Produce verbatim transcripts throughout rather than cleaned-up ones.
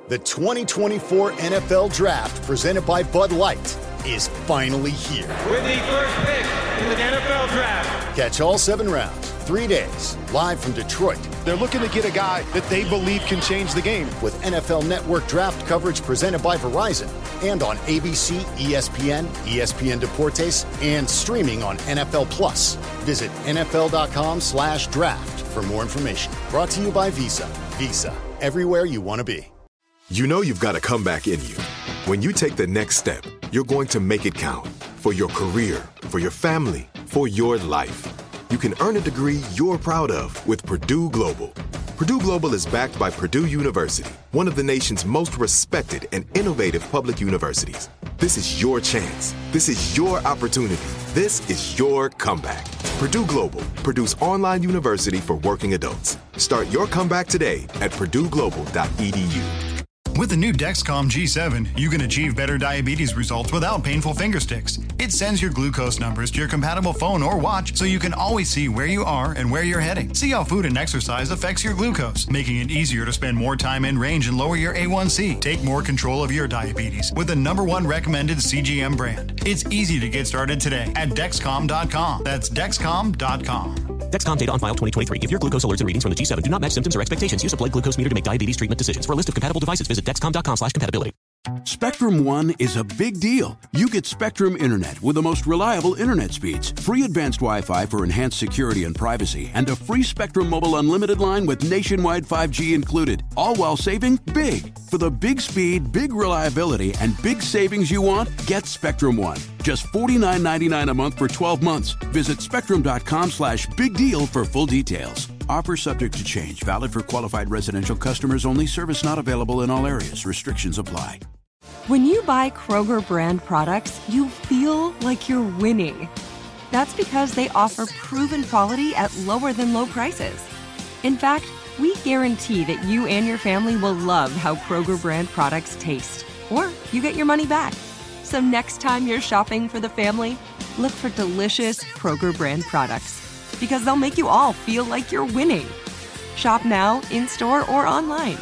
The twenty twenty-four N F L Draft, presented by Bud Light, is finally here. With the first pick in the N F L Draft. Catch all seven rounds, three days, live from Detroit. They're looking to get a guy that they believe can change the game. With N F L Network draft coverage presented by Verizon and on A B C, E S P N, E S P N Deportes, and streaming on N F L Plus. Visit nfl.com slash draft for more information. Brought to you by Visa. Visa, everywhere you want to be. You know you've got a comeback in you. When you take the next step, you're going to make it count for your career, for your family, for your life. You can earn a degree you're proud of with Purdue Global. Purdue Global is backed by Purdue University, one of the nation's most respected and innovative public universities. This is your chance. This is your opportunity. This is your comeback. Purdue Global, Purdue's online university for working adults. Start your comeback today at purdue global dot e d u. With the new Dexcom G seven, you can achieve better diabetes results without painful finger sticks. It sends your glucose numbers to your compatible phone or watch so you can always see where you are and where you're heading. See how food and exercise affects your glucose, making it easier to spend more time in range and lower your A one C. Take more control of your diabetes with the number one recommended C G M brand. It's easy to get started today at Dexcom dot com. That's Dexcom dot com. Dexcom data on file twenty twenty-three. If your glucose alerts and readings from the G seven do not match symptoms or expectations, use a blood glucose meter to make diabetes treatment decisions. For a list of compatible devices, visit Dexcom dot com slash compatibility. Spectrum One is a big deal. You get Spectrum Internet with the most reliable internet speeds, free advanced Wi-Fi for enhanced security and privacy, and a free Spectrum Mobile Unlimited line with nationwide five G included, all while saving big. For the big speed, big reliability, and big savings you want, get Spectrum One. Just forty-nine ninety-nine a month for twelve months. Visit spectrum dot com slash big deal for full details. Offer subject to change. Valid for qualified residential customers only. Service not available in all areas. Restrictions apply. When you buy Kroger brand products, you feel like you're winning. That's because they offer proven quality at lower than low prices. In fact, we guarantee that you and your family will love how Kroger brand products taste, or you get your money back. So next time you're shopping for the family, look for delicious Kroger brand products, because they'll make you all feel like you're winning. Shop now, in-store, or online.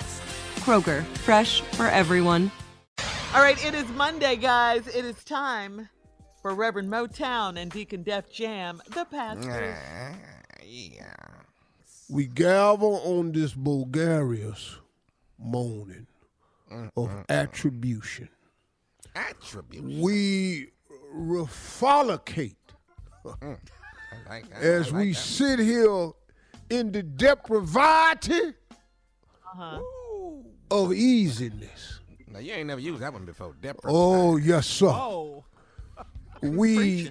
Kroger, fresh for everyone. All right, it is Monday, guys. It is time for Reverend Motown and Deacon Def Jam, the pastors. Yeah. We gather on this Bulgarious morning mm, of mm, attribution. Attribution. We reffollicate mm, I like, I, as I like we that. sit here in the depravity uh-huh. of easiness. Now, you ain't never used that one before. Depravity. Oh, yes, sir. Oh. We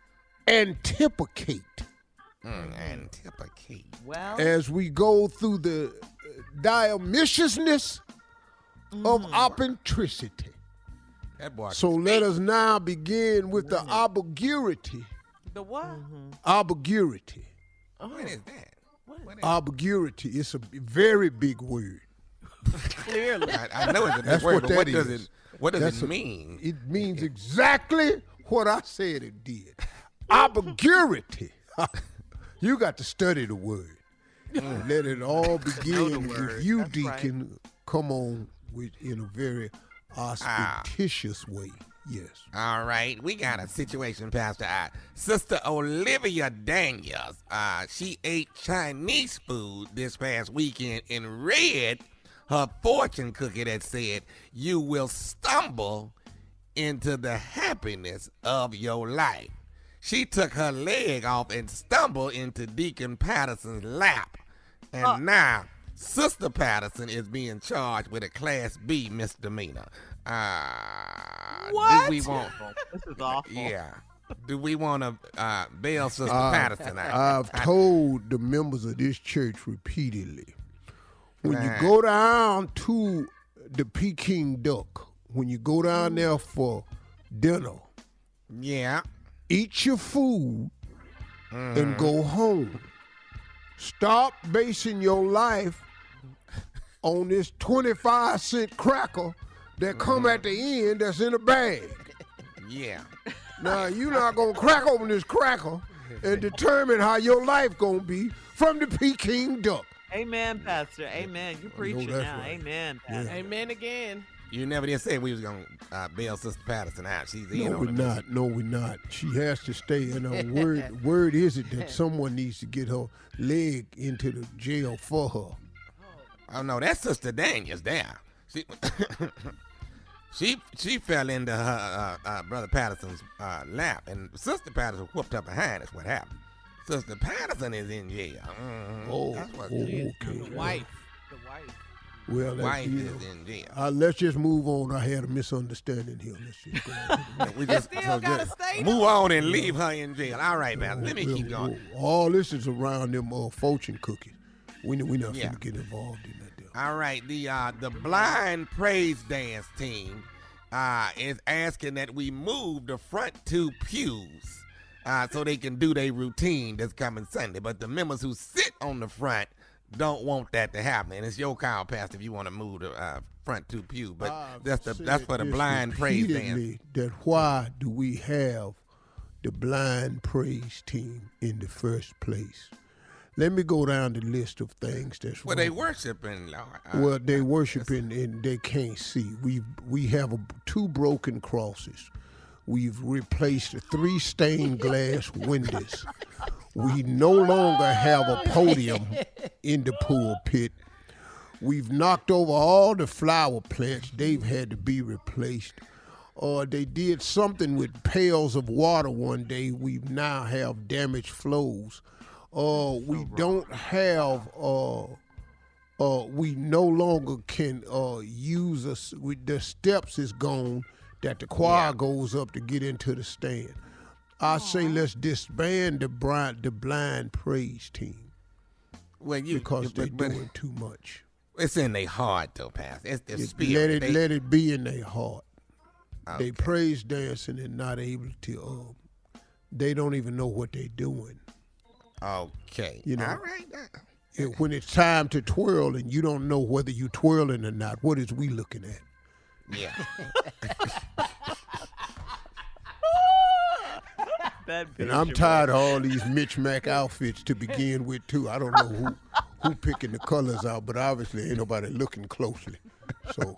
antipocate. Mm, antipocate. Well, as we go through the diamiciousness mm. of opentricity. That boy so let us now begin with the obligurity. The what? Mm-hmm. Obligurity. Oh. What is that? What is obligurity. It's a very big word. Clearly. I, I know it's a big That's word, what but that what is. does it, what does That's it a, mean? It means exactly what I said it did. Obligurity. You got to study the word. Mm. Let it all begin with you, That's Deacon. Right. Come on with in a very auspicious ah. way. Yes. All right. We got a situation, Pastor. Uh, Sister Olivia Daniels, uh, she ate Chinese food this past weekend and read her fortune cookie that said, "You will stumble into the happiness of your life." She took her leg off and stumbled into Deacon Patterson's lap. And uh, now, Sister Patterson is being charged with a Class B misdemeanor. Uh, what? Do we want, this is awful. Yeah. Do we want to uh, bail Sister uh, Patterson out? I've I, told the members of this church repeatedly, when right. you go down to the Peking Duck, when you go down there for dinner, yeah, eat your food mm. and go home. Stop basing your life on this twenty-five cent cracker that come mm. at the end that's in a bag. Yeah. Now, you're not going to crack open this cracker and determine how your life going to be from the Peking Duck. Amen, Pastor. Amen. You preaching now. Right. Amen, Pastor. Yeah. Amen again. You never did say we was going to uh, bail Sister Patterson out. She's in No, on we're it. not. No, we're not. She has to stay. And her word, word is it that someone needs to get her leg into the jail for her. Oh, no, that's Sister Daniels there. She, she, she fell into her uh, uh, Brother Patterson's uh, lap, and Sister Patterson whooped her behind. That's what happened. Sister Patterson is in jail. Mm-hmm. Oh, that's what oh okay. The wife. The wife. Well, the wife you is know, in jail. Uh, let's just move on. I had a misunderstanding here. Let's just go on. we just, still so gotta just stay move on and leave her in jail. All right, man. Let me Well, keep going. well, all this is around them uh, fortune cookies. We we not Yeah. finna get involved in that deal. All right, the uh, the blind praise dance team uh, is asking that we move the front two pews uh, so they can do their routine this coming Sunday. But the members who sit on the front don't want that to happen. And it's your call, Pastor, if you want to move the uh, front two pews. But I've that's the that's for the said blind praise dance. repeatedly that why do we have the blind praise team in the first place? Let me go down the list of things that's Well, wrong. they worshiping, Lord. Uh, Well, they worshiping and they can't see. We we have a, two broken crosses. We've replaced three stained glass windows. We no longer have a podium in the pulpit. We've knocked over all the flower plants. They've had to be replaced. Uh, they did something with pails of water one day. We now have damaged flows. Uh, we don't have, uh, uh, we no longer can uh, use us. We, the steps is gone that the choir yeah. goes up to get into the stand. I say let's disband the blind, the blind praise team well, you, because you, they're but, doing too much. It's in their heart, though, Pastor. It's their it, spirit. Let it, they, let it be in their heart. Okay. They praise dancing and not able to, uh, they don't even know what they're doing. Okay. You know, all right. It, when it's time to twirl and you don't know whether you twirling or not, what is we looking at? Yeah. And I'm tired of all these Mitch Mac outfits to begin with, too. I don't know who who picking the colors out, but obviously ain't nobody looking closely. So.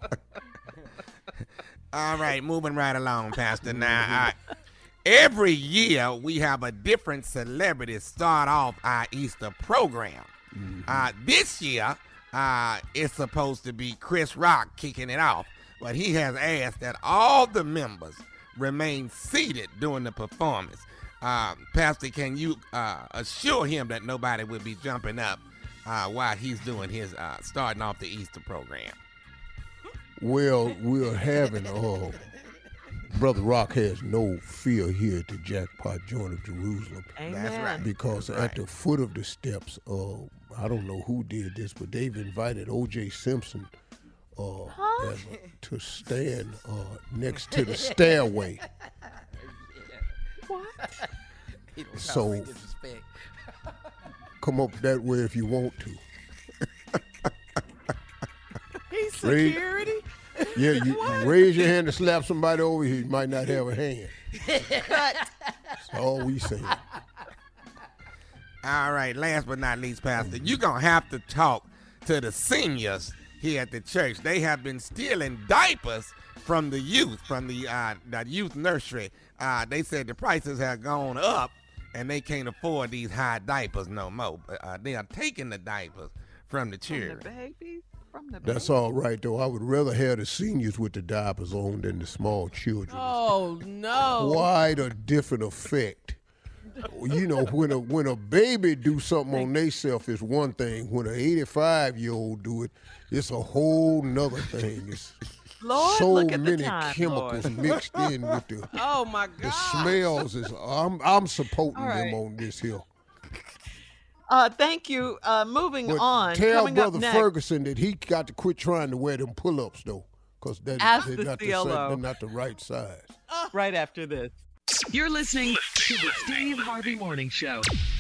All right, moving right along, Pastor. Now, uh, every year we have a different celebrity start off our Easter program. Mm-hmm. Uh, this year, uh, it's supposed to be Chris Rock kicking it off, but he has asked that all the members remain seated during the performance. Uh, Pastor, can you uh, assure him that nobody will be jumping up uh, while he's doing his uh, starting off the Easter program? Well, we're having, uh, Brother Rock has no fear here at the Jackpot Joint of Jerusalem. Amen. That's right. Because That's at right. the foot of the steps, uh, I don't know who did this, but they've invited O J Simpson uh, huh? as a, to stand uh, next to the stairway. What? So, come up that way if you want to. He's security? Raise, yeah, you raise your hand to slap somebody over here. You might not have a hand. Cut. That's all we say. All right, last but not least, Pastor, you're going to have to talk to the seniors here at the church. They have been stealing diapers from the youth, from the, uh, the youth nursery. Uh, they said the prices have gone up, and they can't afford these high diapers no more. Uh, they are taking the diapers from the children. From the babies? From the That's babies. all right, though. I would rather have the seniors with the diapers on than the small children. Oh, no. Quite a different effect. You know, when a when a baby do something on theyself is one thing. When an eighty-five-year-old do it, it's a whole nother thing. It's Lord, so look at many the time, chemicals Lord. mixed in with the Oh, my the God. smells. Is I'm I'm supporting All right. them on this here. Uh, thank you. Uh, moving But on. tell Coming Brother up next, Ferguson that he got to quit trying to wear them pull-ups though, because they're, Ask they're the not the C L O. same, they're not the right size. right after this. You're listening to the Steve Harvey Morning Show.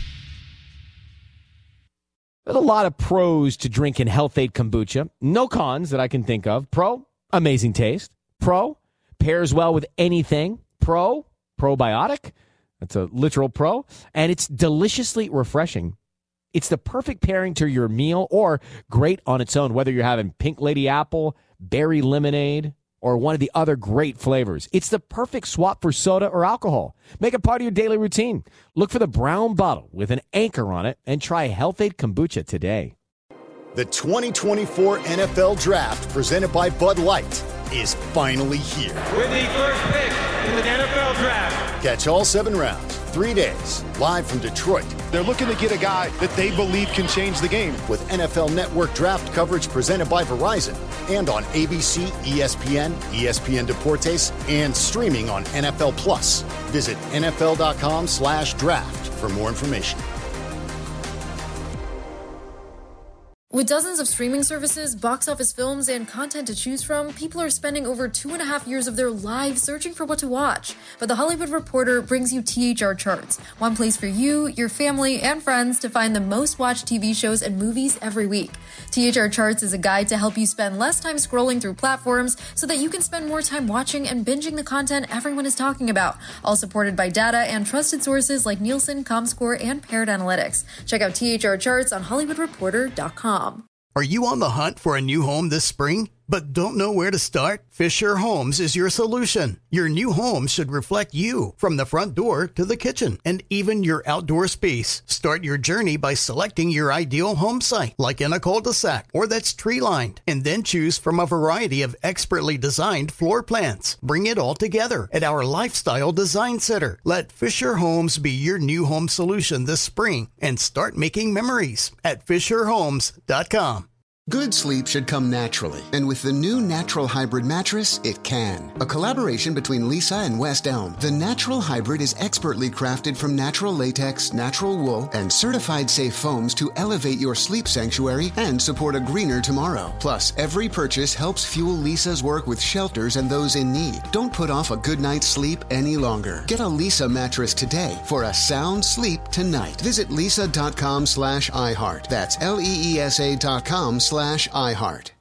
There's a lot of pros to drinking Health-Ade kombucha. No cons that I can think of. Pro, amazing taste. Pro, pairs well with anything. Pro, probiotic. That's a literal pro. And it's deliciously refreshing. It's the perfect pairing to your meal or great on its own, whether you're having Pink Lady Apple, Berry Lemonade, or one of the other great flavors. It's the perfect swap for soda or alcohol. Make it part of your daily routine. Look for the brown bottle with an anchor on it and try Health-Ade Kombucha today. The twenty twenty-four N F L Draft, presented by Bud Light, is finally here. With the first pick in the N F L Draft. Catch all seven rounds, three days, live from Detroit. They're looking to get a guy that they believe can change the game. With N F L Network draft coverage presented by Verizon and on A B C, E S P N, E S P N Deportes, and streaming on N F L Plus. Visit N F L dot com slash draft for more information. With dozens of streaming services, box office films, and content to choose from, people are spending over two and a half years of their lives searching for what to watch. But The Hollywood Reporter brings you T H R Charts, one place for you, your family, and friends to find the most watched T V shows and movies every week. T H R Charts is a guide to help you spend less time scrolling through platforms so that you can spend more time watching and binging the content everyone is talking about, all supported by data and trusted sources like Nielsen, Comscore, and Paired Analytics. Check out T H R Charts on Hollywood Reporter dot com. Are you on the hunt for a new home this spring, but don't know where to start? Fisher Homes is your solution. Your new home should reflect you, from the front door to the kitchen, and even your outdoor space. Start your journey by selecting your ideal home site, like in a cul-de-sac or that's tree-lined, and then choose from a variety of expertly designed floor plans. Bring it all together at our Lifestyle Design Center. Let Fisher Homes be your new home solution this spring and start making memories at fisher homes dot com. Good sleep should come naturally, and with the new Natural Hybrid mattress, it can. A collaboration between Lisa and West Elm, the Natural Hybrid is expertly crafted from natural latex, natural wool, and certified safe foams to elevate your sleep sanctuary and support a greener tomorrow. Plus, every purchase helps fuel Lisa's work with shelters and those in need. Don't put off a good night's sleep any longer. Get a Lisa mattress today for a sound sleep tonight. Visit lisa dot com slash iHeart. That's L E E S A dot com slash iHeart.